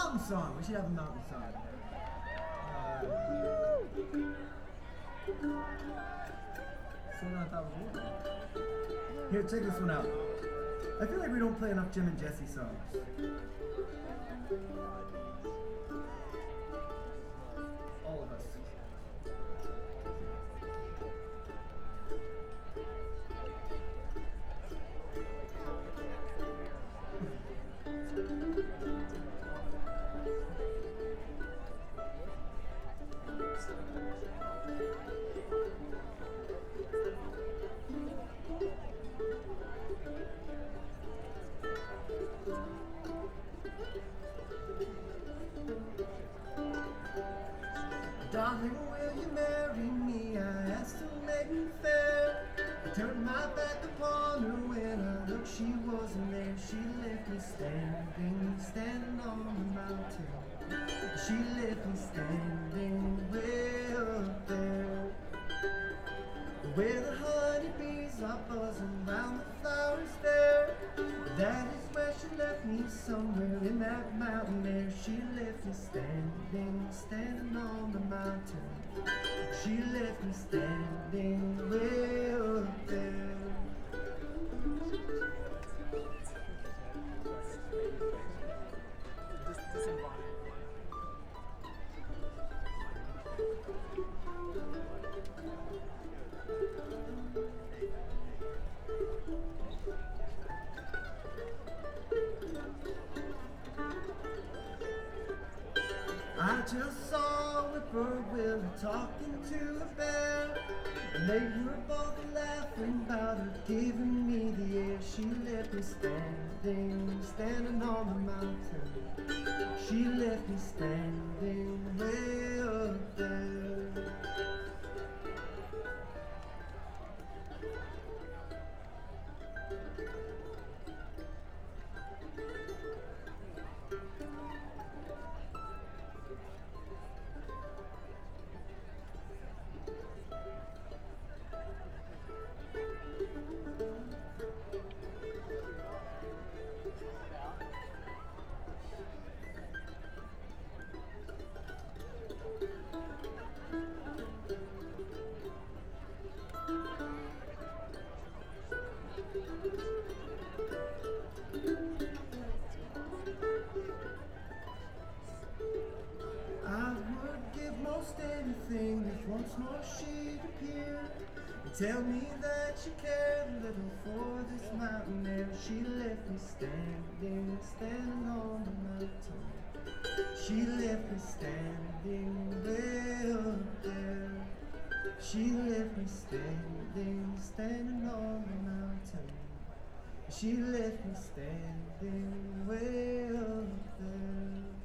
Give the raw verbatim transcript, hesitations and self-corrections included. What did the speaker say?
mountain song. We should have a mountain song. Uh, Sitting on top of the wall. Here, check this one out. I feel like we don't play enough Jim and Jesse songs. All of us. Darling, will you marry me? I asked to make me fair. I turned my back upon her when I looked, she wasn't there. She left me standing, standing on the mountain. She left me standing way up there, where the honeybees are buzzing round the flowers there. That is where she left me, somewhere in that mountain air. She left me standing, standing on the mountain. She left me standing way up there. I just saw a whippoorwill talking to a bear, and they were both laughing about her giving me the air. She left me standing, standing on the mountain. She left me standing way up there. I would give most anything if once more she'd appear and tell me that she cared a little for this mountain air. She left me standing, standing on the mountain. She left me standing way up there. She left me standing, standing on the mountain. She left me standing way up there.